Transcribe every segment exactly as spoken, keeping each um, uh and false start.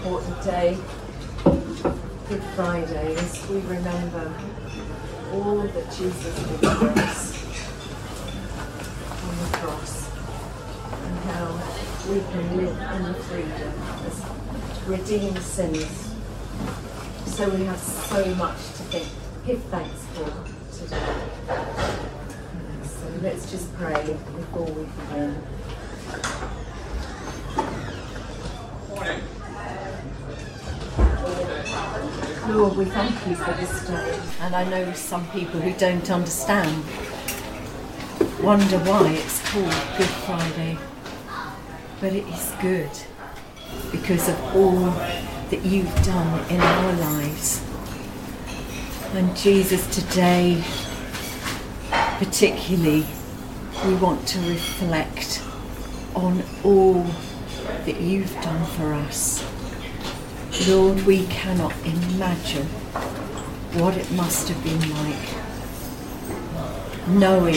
important day, Good Friday, as we remember all that Jesus did for us on the cross and how we can live in the freedom as redeemed sinners. So we have so much to think, give thanks for today. So let's just pray before we begin. Lord, we thank you for this day. And I know some people who don't understand wonder why it's called Good Friday. But it is good because of all that you've done in our lives. And Jesus, today, particularly, we want to reflect on all that you've done for us. Lord, we cannot imagine what it must have been like knowing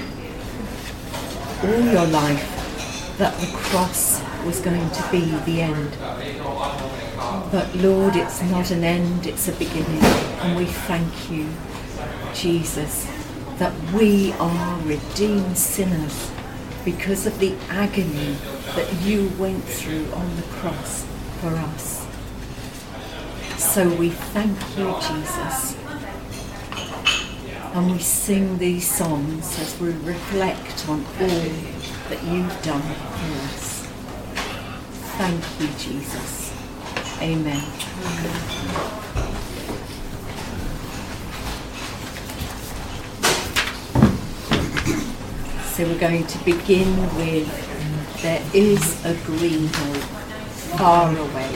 all your life that the cross was going to be the end. But Lord, it's not an end, it's a beginning. And we thank you, Jesus, that we are redeemed sinners because of the agony that you went through on the cross for us. So we thank you, Jesus. And we sing these songs as we reflect on all that you've done for us. Thank you, Jesus. Amen. Amen. So we're going to begin with There is a Green Hill Far Away.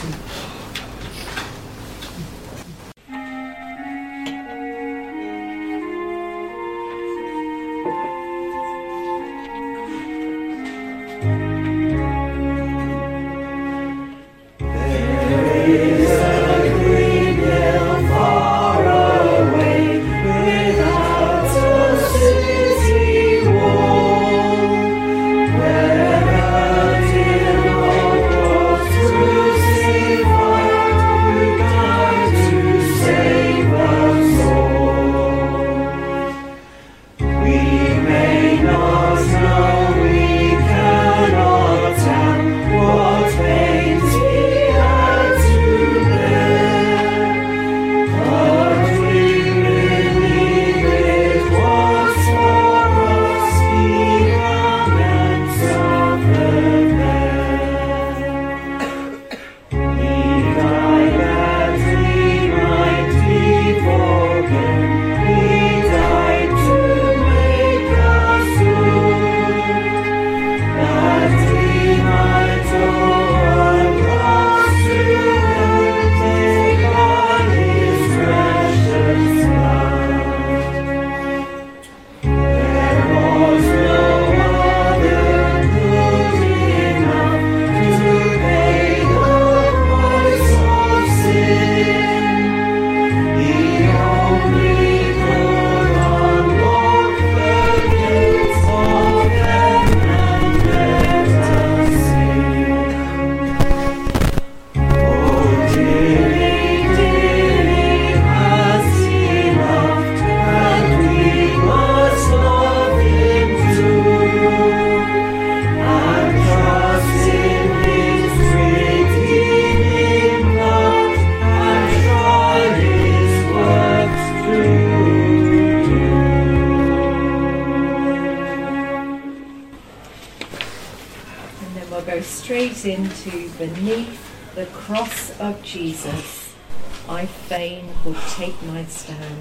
Into Beneath the Cross of Jesus, I fain would take my stand.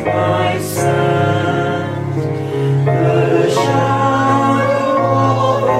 The shadow of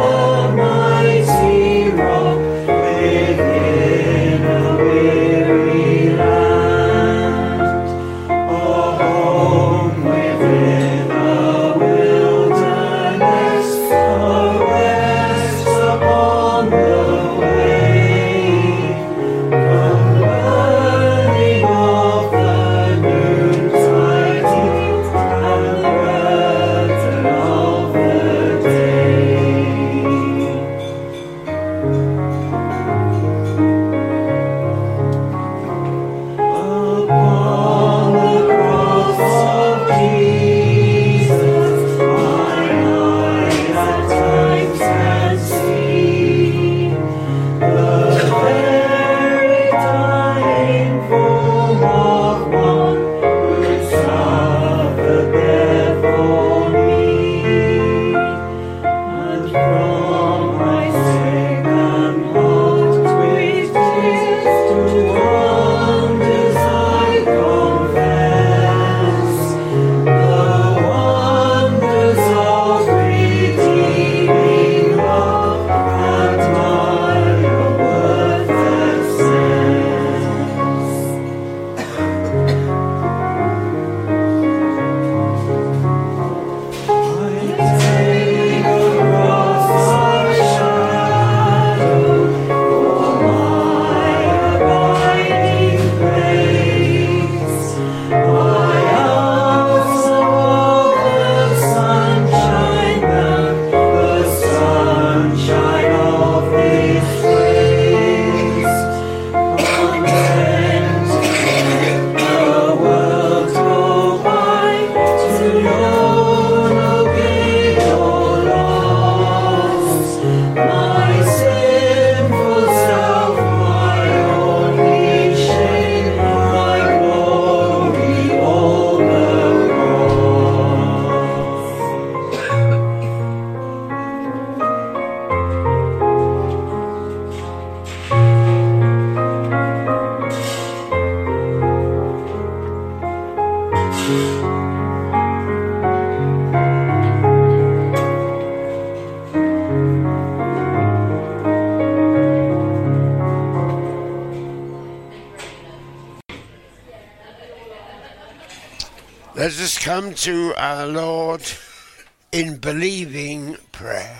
Let us come to our Lord in believing prayer.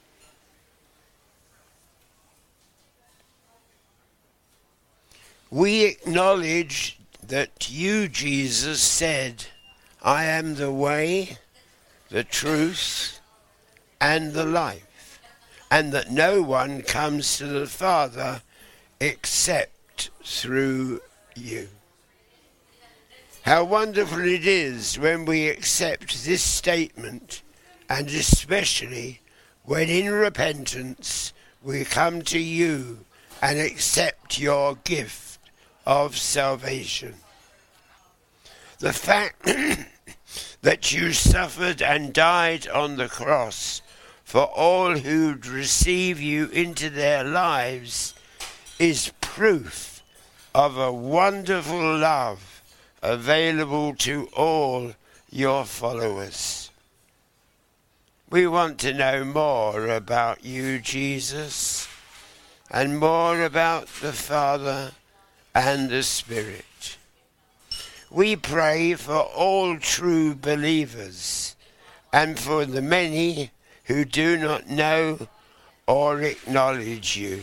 We acknowledge that you, Jesus, said, I am the way, the truth, and the life, and that no one comes to the Father except through you. How wonderful it is when we accept this statement, and especially when in repentance we come to you and accept your gift of salvation. The fact that you suffered and died on the cross for all who'd receive you into their lives is proof of a wonderful love available to all your followers. We want to know more about you, Jesus, and more about the Father and the Spirit. We pray for all true believers and for the many who do not know or acknowledge you.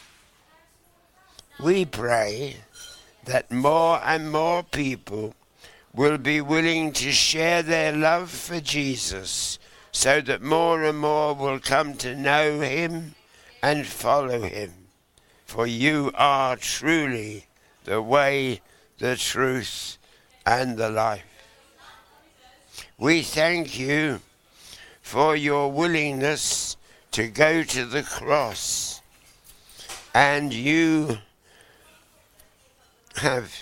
We pray that more and more people will be willing to share their love for Jesus, so that more and more will come to know him and follow him. For you are truly the way, the truth, and the life. We thank you for your willingness to go to the cross, and you have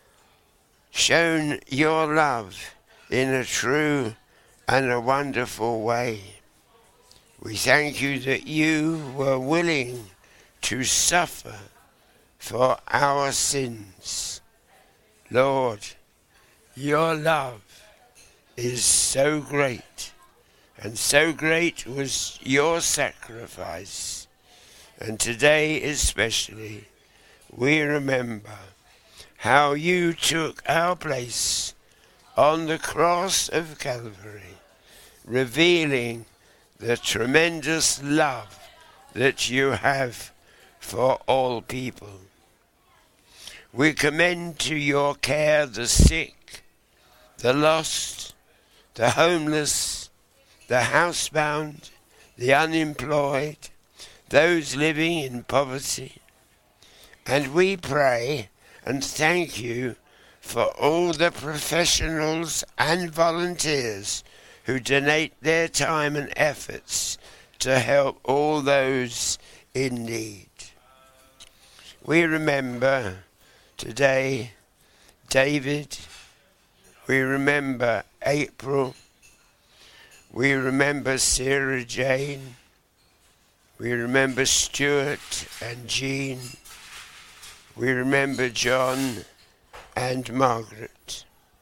shown your love in a true and a wonderful way. We thank you that you were willing to suffer for our sins. Lord, your love is so great, and so great was your sacrifice. And today especially, we remember how you took our place on the cross of Calvary, revealing the tremendous love that you have for all people. We commend to your care the sick, the lost, the homeless, the housebound, the unemployed, those living in poverty. And we pray and thank you for all the professionals and volunteers who donate their time and efforts to help all those in need. We remember today David, we remember April, we remember Sarah Jane, we remember Stuart and Jean, we remember John and Margaret.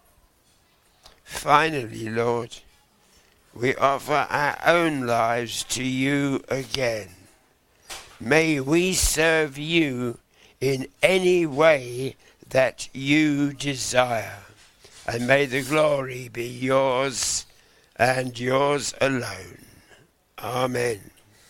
Finally, Lord, we offer our own lives to you again. May we serve you in any way that you desire, and may the glory be yours and yours alone. Amen.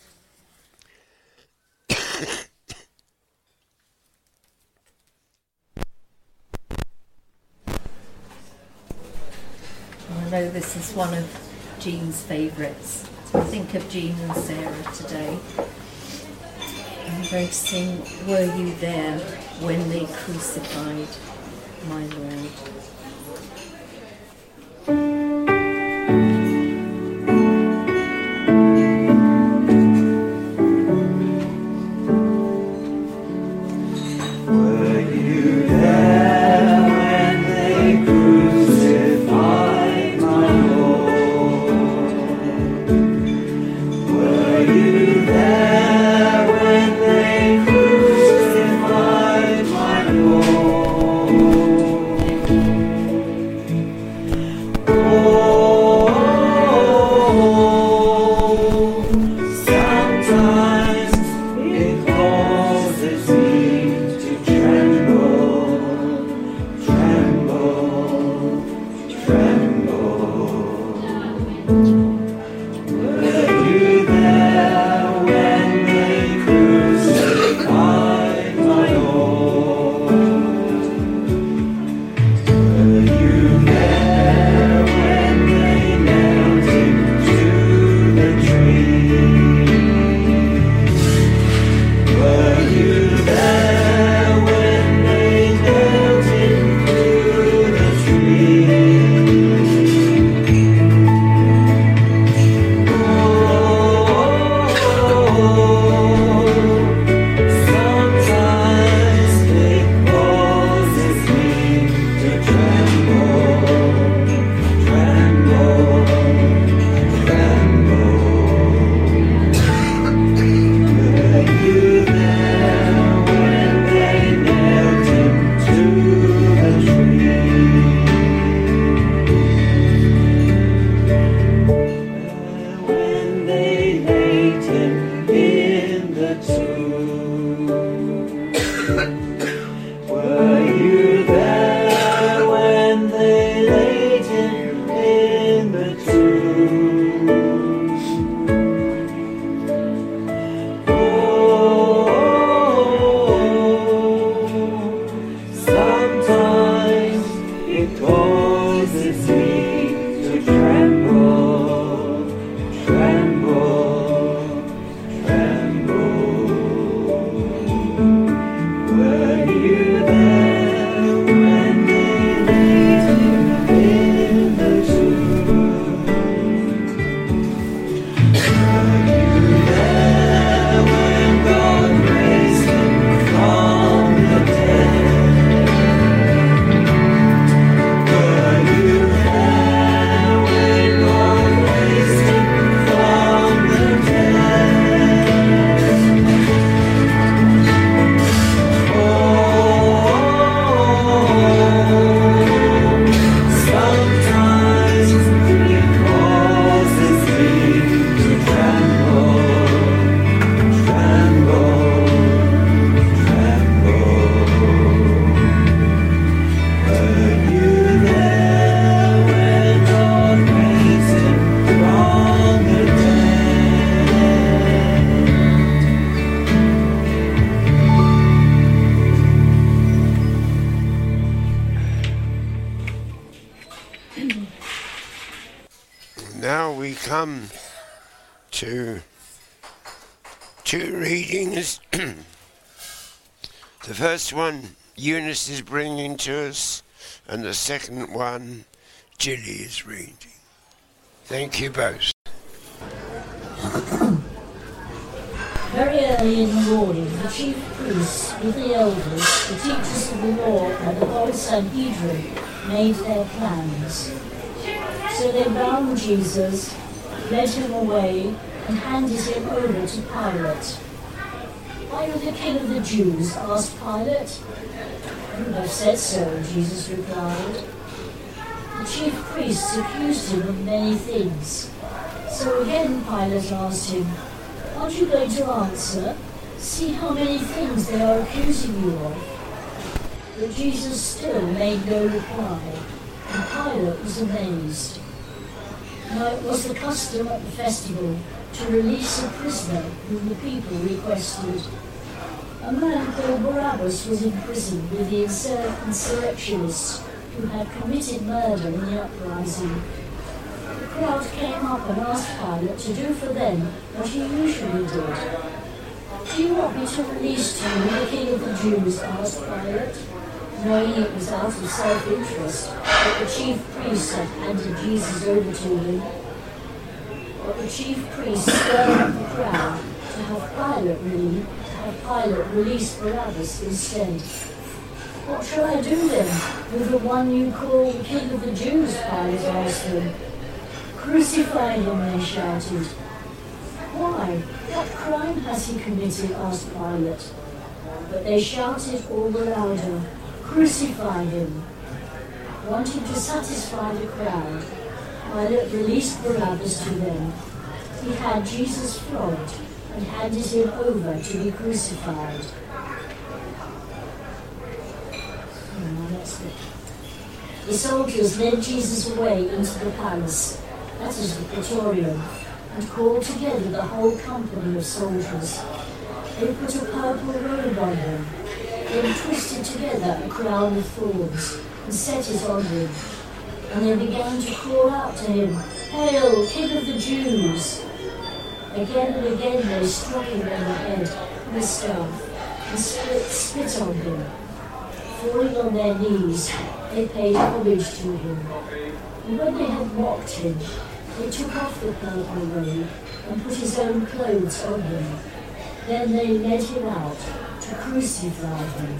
I know this is one of Jean's favourites. So I think of Jean and Sarah today. I'm going to sing, Were You There When They Crucified My Lord? Crucified my Lord. causes me to tremble, tremble, tremble. Were you there when they laid him in the tomb? Were you there when God raised him from the dead? Were you there when God raised him from the dead? Oh, sometimes he causes me to tremble, tremble, tremble. Were you there when God raised him from the Now we come to two readings. The first one Eunice is bringing to us, and the second one Gilly is reading. Thank you both. Very early in the morning, the chief priests with the elders, the teachers of the law, and the whole Sanhedrin made their plans. So they bound Jesus, led him away, and handed him over to Pilate. "Are you the king of the Jews?" asked Pilate. "You have said so," Jesus replied. The chief priests accused him of many things. So again Pilate asked him, "Aren't you going to answer? See how many things they are accusing you of." But Jesus still made no reply, and Pilate was amazed. Now it was the custom at the festival to release a prisoner whom the people requested. A man called Barabbas was in prison with the insur- insurrectionists who had committed murder in the uprising. The crowd came up and asked Pilate to do for them what he usually did. "Do you want me to release to you the king of the Jews?" asked Pilate, knowing it was out of self-interest that the chief priests had handed Jesus over to him. But the chief priests stirred up the crowd to have Pilate really, to have Pilate release Barabbas instead. "What shall I do then with the one you call the king of the Jews?" Pilate asked them. "Crucify him," they shouted. "Why? What crime has he committed?" asked Pilate. But they shouted all the louder, "Crucify him." Wanting to satisfy the crowd, Pilate released Barabbas to them. He had Jesus flogged and handed him over to be crucified. Oh, that's it. The soldiers led Jesus away into the palace, that is the Praetorium, and called together the whole company of soldiers. They put a purple robe on him, then twisted together a crown of thorns and set it on him. And they began to call out to him, "Hail, King of the Jews!" Again and again they struck him on the head with a staff and spit, spit on him. Falling on their knees, they paid homage to him. And when they had mocked him, they took off the purple robe and put his own clothes on him. Then they led him out to crucify him.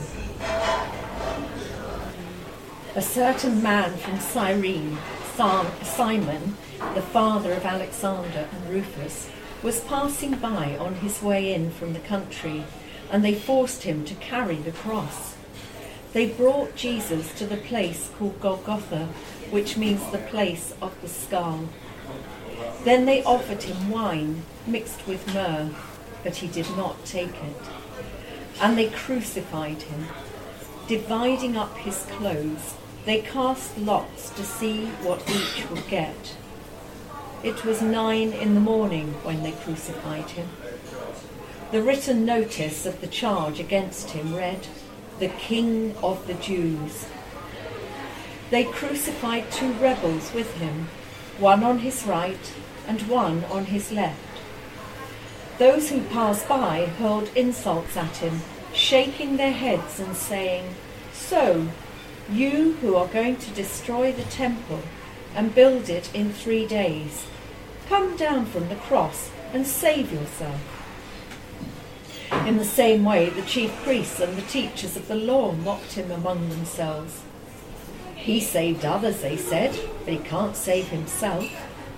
A certain man from Cyrene, Simon, the father of Alexander and Rufus, was passing by on his way in from the country, and they forced him to carry the cross. They brought Jesus to the place called Golgotha, which means the place of the skull. Then they offered him wine mixed with myrrh, but he did not take it. And they crucified him. Dividing up his clothes, they cast lots to see what each would get. It was nine in the morning when they crucified him. The written notice of the charge against him read, "The King of the Jews." they crucified two rebels with him, one on his right and one on his left. Those who passed by hurled insults at him, shaking their heads and saying, "So, you who are going to destroy the temple and build it in three days, come down from the cross and save yourself." In the same way, the chief priests and the teachers of the law mocked him among themselves. "He saved others," they said, "but he can't save himself.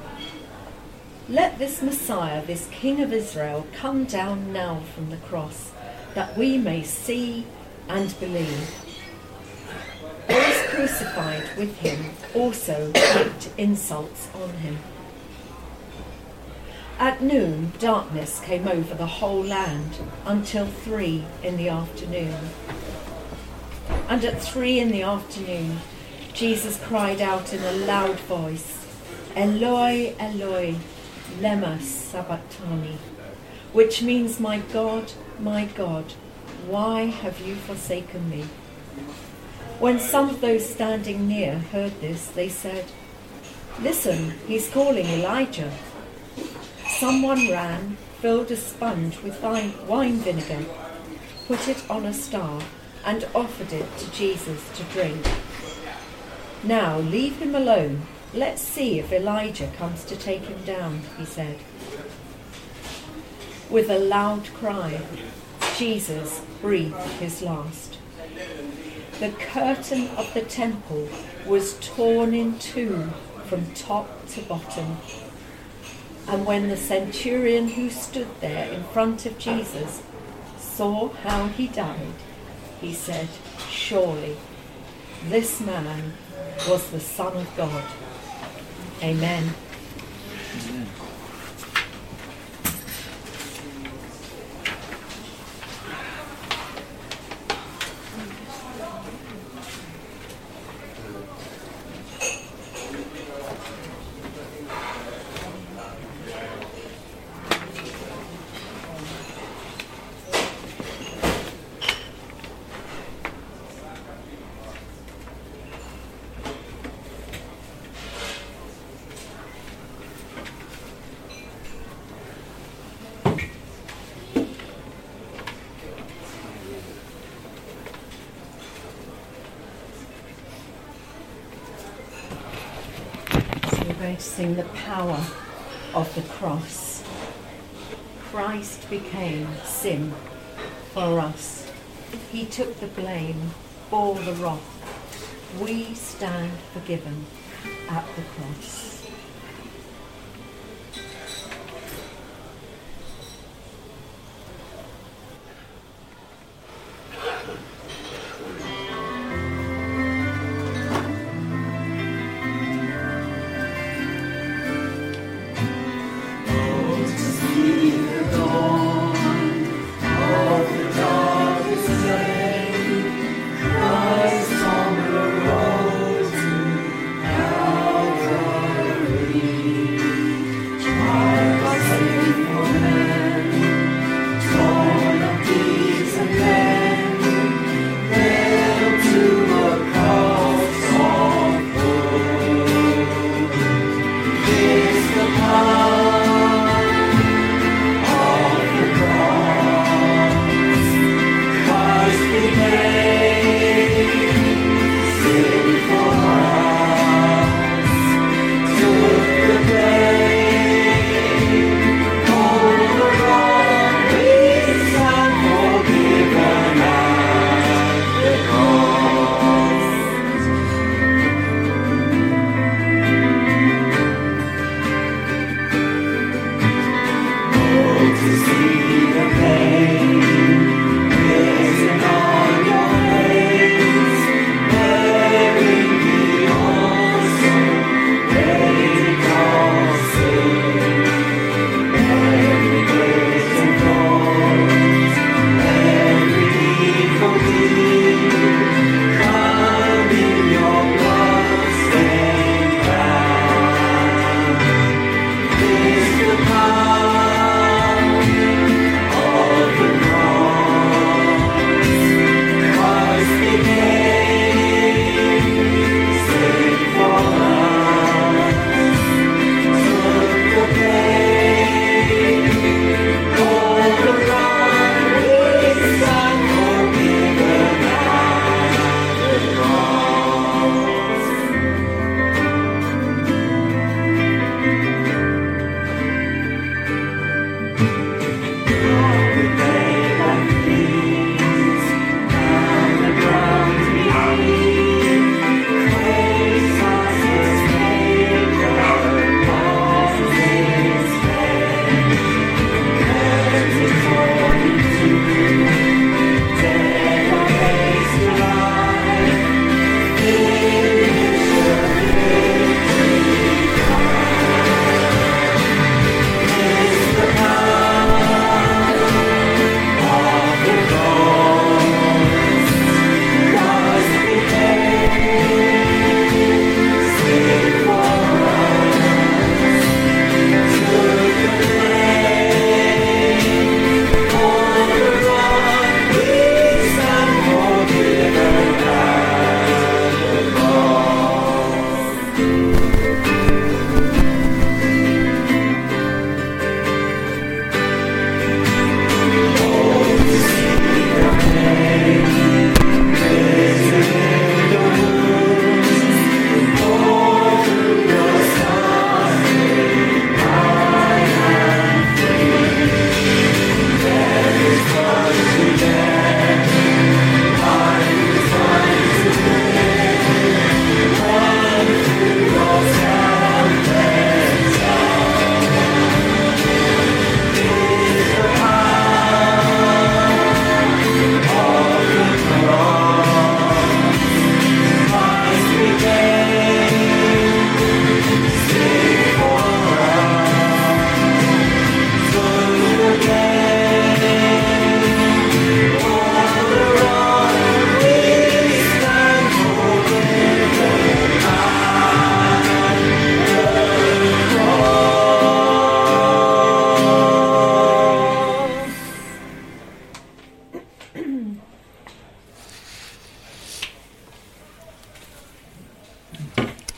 Let this Messiah, this King of Israel, come down now from the cross, that we may see and believe." Those crucified with him also heaped insults on him. At noon, darkness came over the whole land until three in the afternoon. And at three in the afternoon, Jesus cried out in a loud voice, "Eloi, Eloi, lema sabachthani," which means, "My God, my God, why have you forsaken me?" When some of those standing near heard this, they said, "Listen, he's calling Elijah." Someone ran, filled a sponge with vine, wine vinegar, put it on a star, and offered it to Jesus to drink. "Now leave him alone. Let's see if Elijah comes to take him down," he said. With a loud cry, Jesus breathed his last. The curtain of the temple was torn in two from top to bottom. And when the centurion who stood there in front of Jesus saw how he died, he said, "Surely this man was the Son of God." Amen. Amen. We're going to sing the power of the cross. Christ became sin for us. He took the blame, bore the wrath. We stand forgiven at the cross. Christ on the road to Calvary.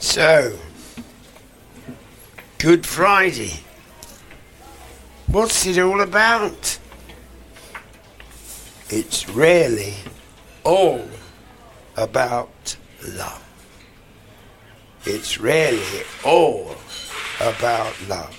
So, Good Friday. What's it all about? It's really all about love. It's really all about love.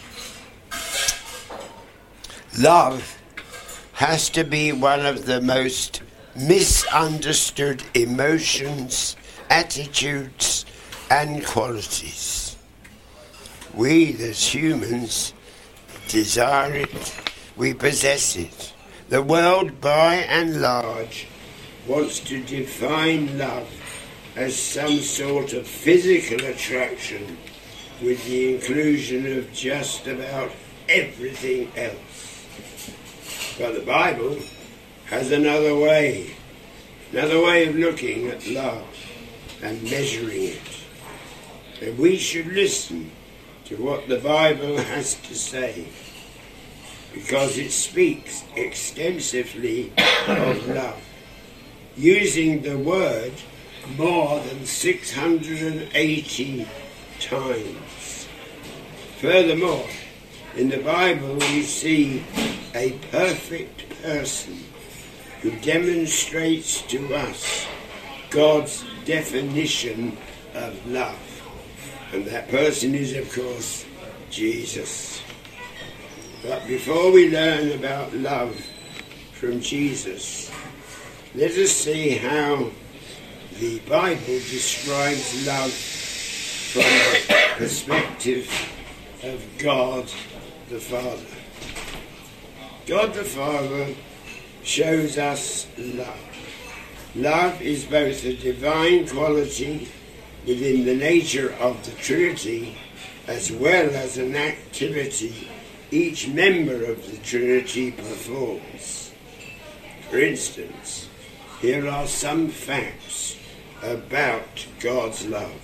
Love has to be one of the most misunderstood emotions, attitudes, and qualities. We as humans desire it, we possess it. The world, by and large, wants to define love as some sort of physical attraction with the inclusion of just about everything else. But the Bible has another way, another way of looking at love and measuring it. And we should listen to what the Bible has to say, because it speaks extensively of love, using the word more than six hundred eighty times. Furthermore, in the Bible we see a perfect person who demonstrates to us God's definition of love. And that person is, of course, Jesus. But before we learn about love from Jesus, let us see how the Bible describes love from the perspective of God the Father. God the Father shows us love. Love is both a divine quality within the nature of the Trinity, as well as an activity each member of the Trinity performs. For instance, here are some facts about God's love.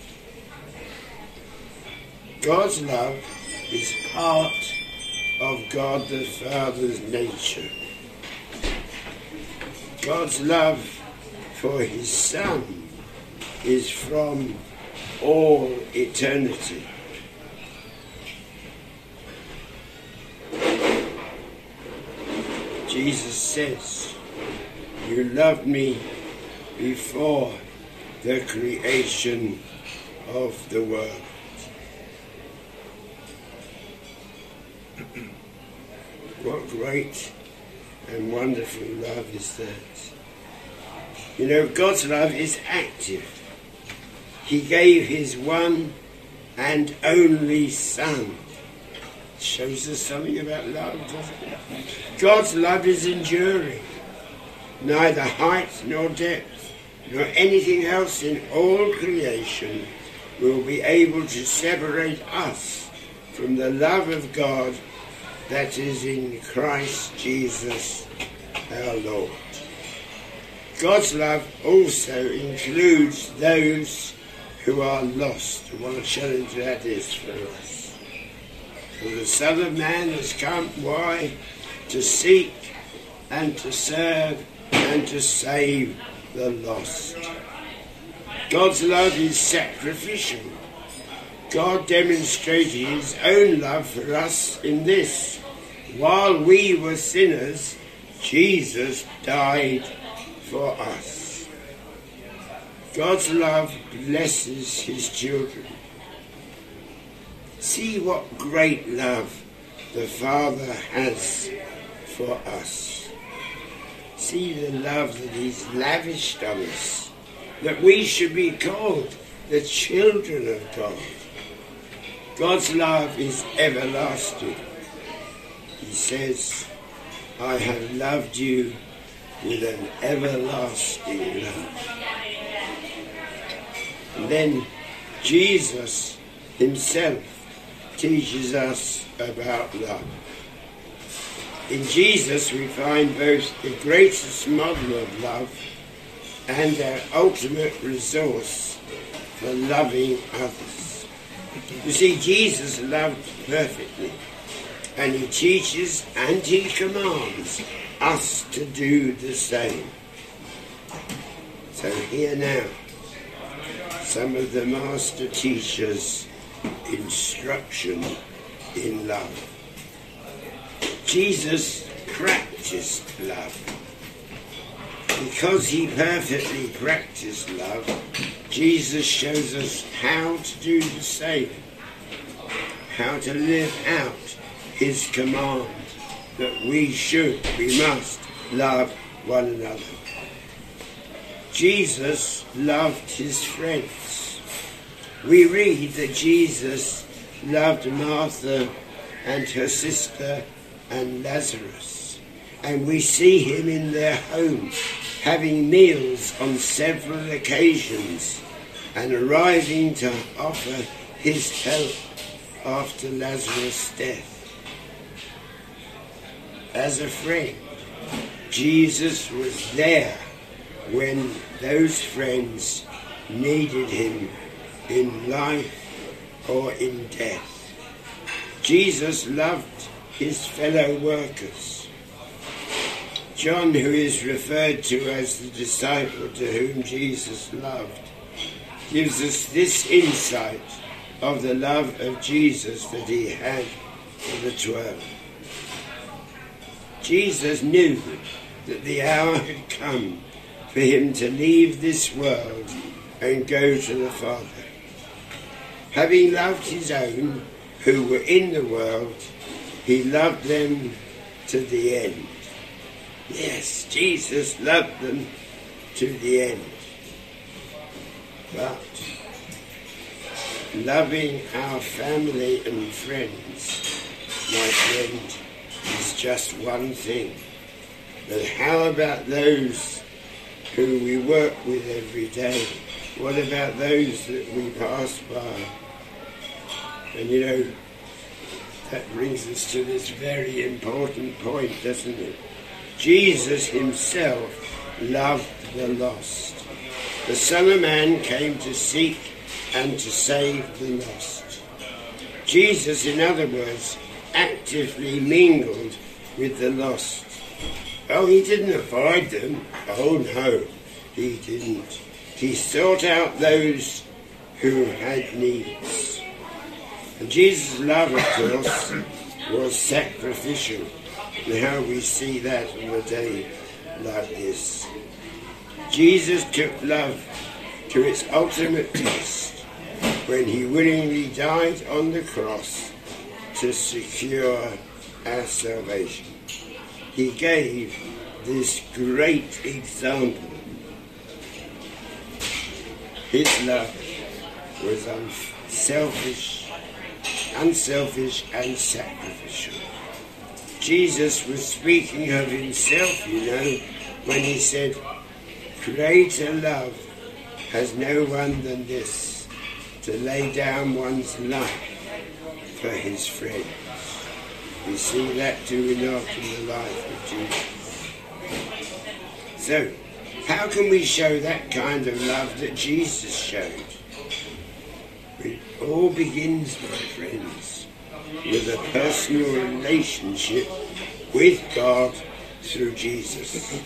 God's love is part of God the Father's nature. God's love for his Son is from all eternity. Jesus says, "You loved me before the creation of the world." What great and wonderful love is that. You know, God's love is active. He gave his one and only Son. It shows us something about love, doesn't it? God's love is enduring. Neither height nor depth nor anything else in all creation will be able to separate us from the love of God that is in Christ Jesus our Lord. God's love also includes those who are lost. What a challenge that is for us. For the Son of Man has come, why? To seek and to serve and to save the lost. God's love is sacrificial. God demonstrated his own love for us in this: while we were sinners, Jesus died for us. God's love blesses his children. See what great love the Father has for us. See the love that he's lavished on us, that we should be called the children of God. God's love is everlasting. He says, "I have loved you with an everlasting love." And then Jesus himself teaches us about love. In Jesus we find both the greatest model of love and our ultimate resource for loving others. You see, Jesus loved perfectly, and he teaches and he commands us to do the same. So here now, some of the master teachers' instruction in love. Jesus practiced love. Because he perfectly practiced love, Jesus shows us how to do the same, how to live out his command that we should, we must love one another. Jesus loved his friends. We read that Jesus loved Martha and her sister and Lazarus, and we see him in their home having meals on several occasions and arriving to offer his help after Lazarus' death. As a friend, Jesus was there when those friends needed him in life or in death. Jesus loved his fellow workers. John, who is referred to as the disciple to whom Jesus loved, gives us this insight of the love of Jesus that he had for the twelve. Jesus knew that the hour had come for him to leave this world and go to the Father. Having loved his own who were in the world, he loved them to the end. Yes, Jesus loved them to the end. But loving our family and friends, my friend, is just one thing. But how about those who we work with every day? What about those that we pass by? And you know, that brings us to this very important point, doesn't it? Jesus himself loved the lost. The Son of Man came to seek and to save the lost. Jesus, in other words, actively mingled with the lost. Oh, he didn't avoid them. Oh, no, he didn't. He sought out those who had needs. And Jesus' love, of course, was sacrificial. And how we see that on a day like this. Jesus took love to its ultimate test when he willingly died on the cross to secure our salvation. He gave this great example. His love was unselfish, unselfish and sacrificial. Jesus was speaking of himself, you know, when he said, "Greater love has no one than this, to lay down one's life for his friends." We see that, do we not, in the life of Jesus? So, how can we show that kind of love that Jesus showed? It all begins, my friends, with a personal relationship with God through Jesus.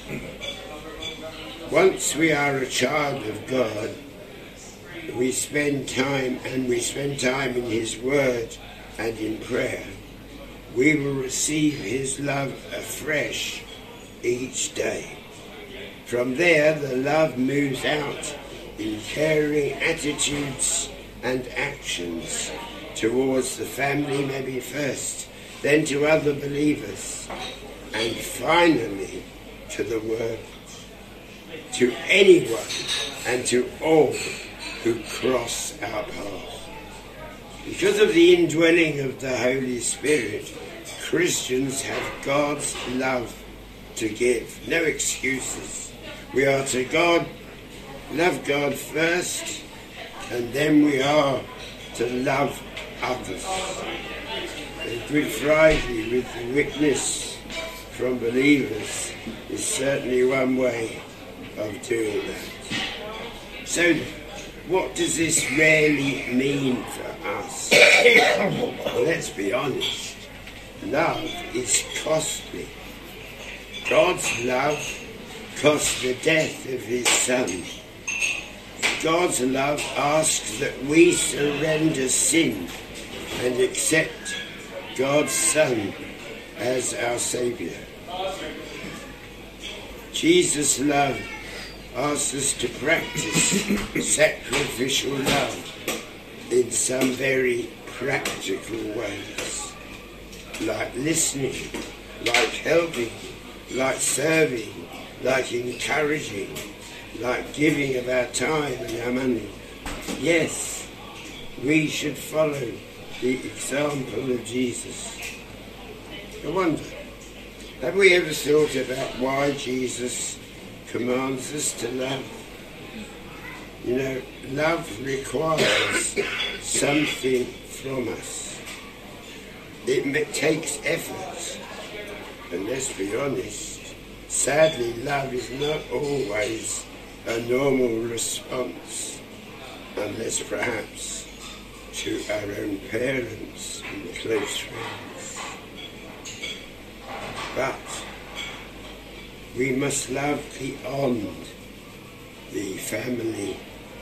Once we are a child of God, we spend time and we spend time in his word and in prayer. We will receive his love afresh each day. From there, the love moves out in caring attitudes and actions towards the family, maybe first, then to other believers, and finally to the world, to anyone and to all who cross our path. Because of the indwelling of the Holy Spirit, Christians have God's love to give. No excuses. We are to God, love God first, and then we are to love others. And Good Friday, with the witness from believers, is certainly one way of doing that. So, what does this really mean for us? Well, let's be honest. Love is costly. God's love cost the death of his Son. God's love asks that we surrender sin and accept God's Son as our Saviour. Jesus' love asks us to practice sacrificial love in some very practical ways, like listening, like helping, like serving, like encouraging, like giving of our time and our money. Yes, we should follow the example of Jesus. I wonder, have we ever thought about why Jesus commands us to love? You know, love requires something from us. It ma- takes effort. And let's be honest, sadly, love is not always a normal response, unless perhaps to our own parents and close friends. But we must love beyond the family.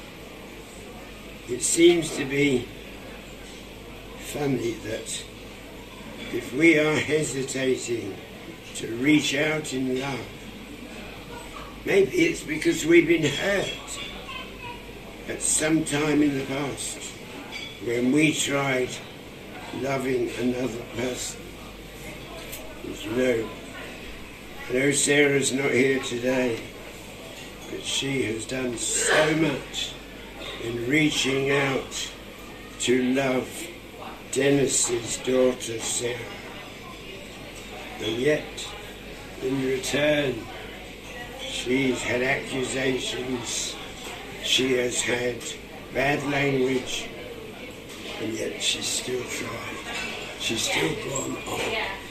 It seems to be funny that if we are hesitating to reach out in love, maybe it's because we've been hurt at some time in the past when we tried loving another person. As you know, I know Sarah's not here today, but she has done so much in reaching out to love Dennis's daughter Sarah. And yet, in return, she's had accusations, she has had bad language, and yet she's still tried. She's still gone on.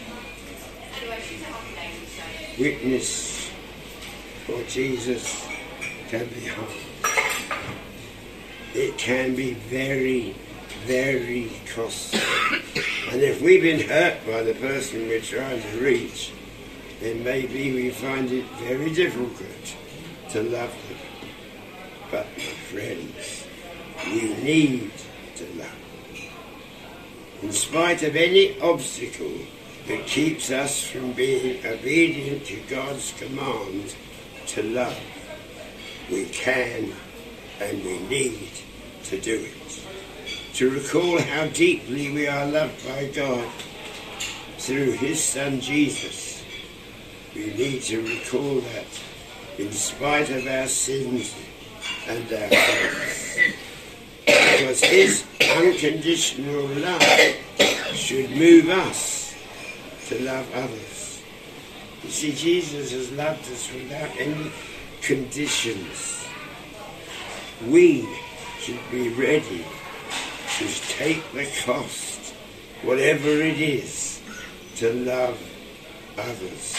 Witness for Jesus can be hard. It can be very, very costly. And if we've been hurt by the person we're trying to reach, then maybe we find it very difficult to love them. But my friends, we need to love. In spite of any obstacle that keeps us from being obedient to God's command to love, we can and we need to do it. To recall how deeply we are loved by God through His Son Jesus, we need to recall that in spite of our sins and our faults. Because His unconditional love should move us to love others. You see, Jesus has loved us without any conditions. We should be ready to take the cost, whatever it is, to love others.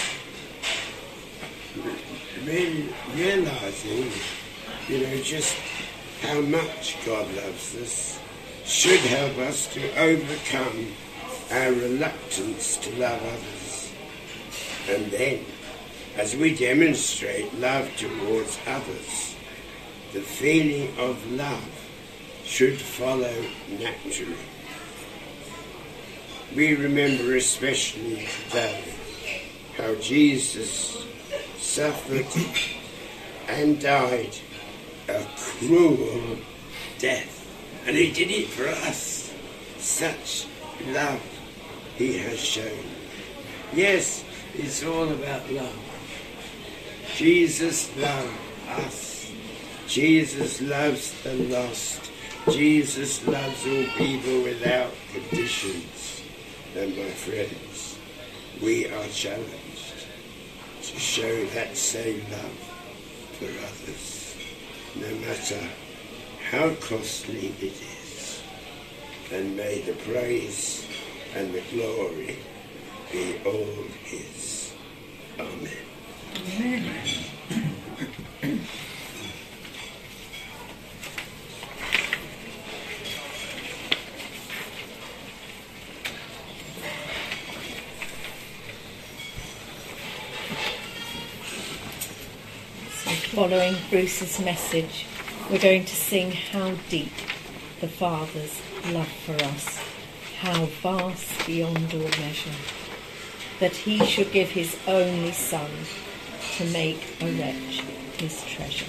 Really realizing, you know, just how much God loves us should help us to overcome our reluctance to love others. And then, as we demonstrate love towards others, the feeling of love should follow naturally. We remember especially today how Jesus suffered and died a cruel death. And He did it for us. Such love He has shown. Yes, it's all about love. Jesus loved us. Jesus loves the lost. Jesus loves all people without conditions. And my friends, we are challenged to show that same love for others, no matter how costly it is. And may the praise and the glory be all His. Amen. Amen. So following Bruce's message, we're going to sing How Deep the Father's Love for Us, how vast beyond all measure, that he should give his only Son to make a wretch his treasure.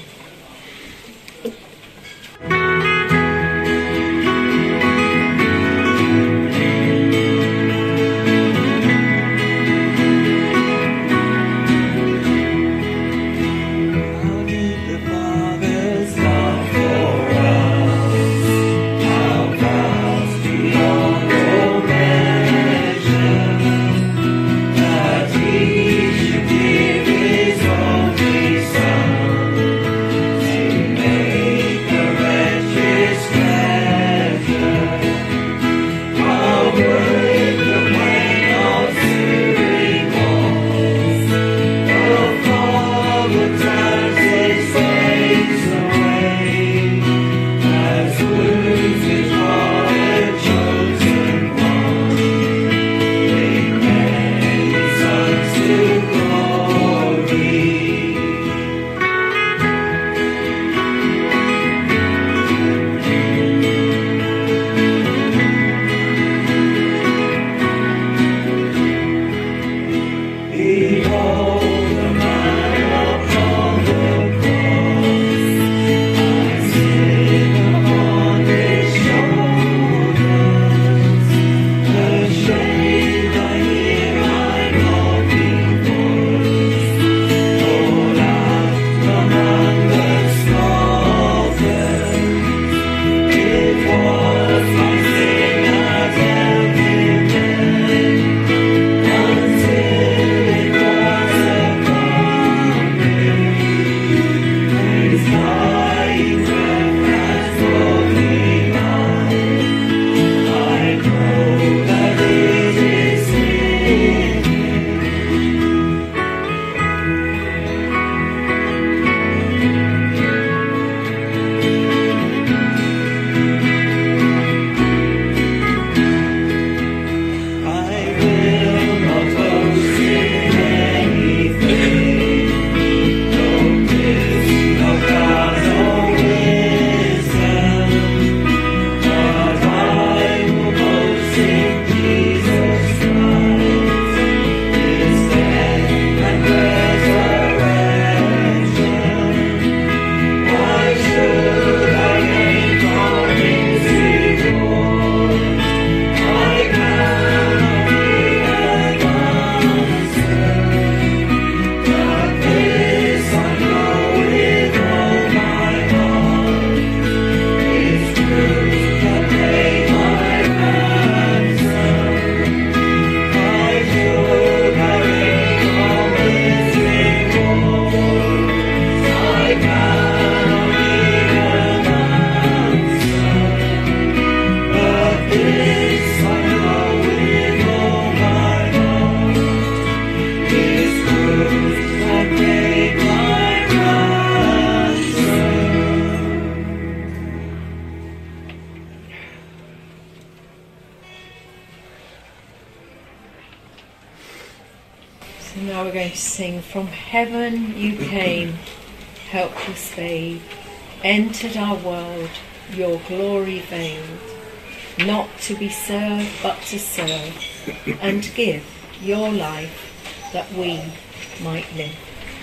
So now we're going to sing From Heaven You Came, Helpless Babe, entered our world, your glory veiled, not to be served but to serve, and give your life that we might live.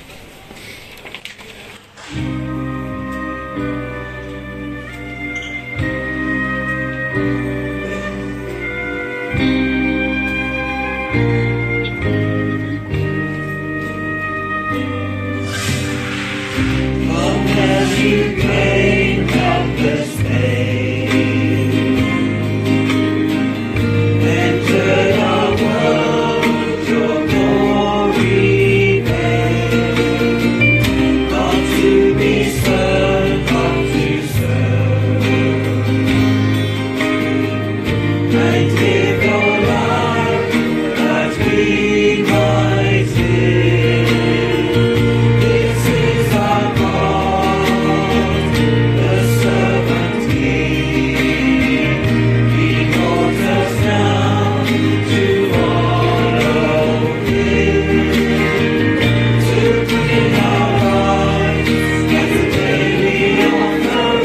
You came, helpless babe, entered our world, your glory veiled, not to be served, but to serve, and give your life that we might live. This is our God, the servant King. He calls us now to follow Him, to bring our lives as a daily offering.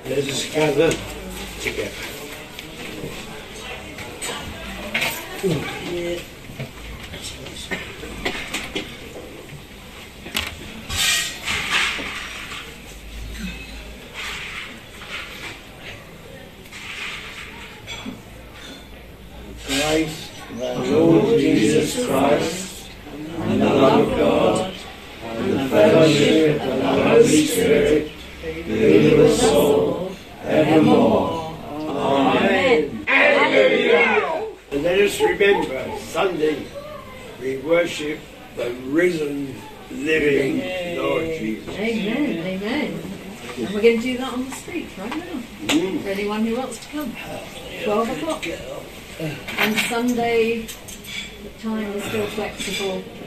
Let us gather together. Christ, the Lord Jesus Christ, and the love of God, and the fellowship of the Holy Spirit, be with us all, evermore. Amen. Hallelujah. And let us remember, Sunday, we worship the risen, living Lord Jesus. Amen, amen. And we're going to do that on the street right now. Mm. For anyone who wants to come. twelve o'clock. And Sunday, the time is still flexible.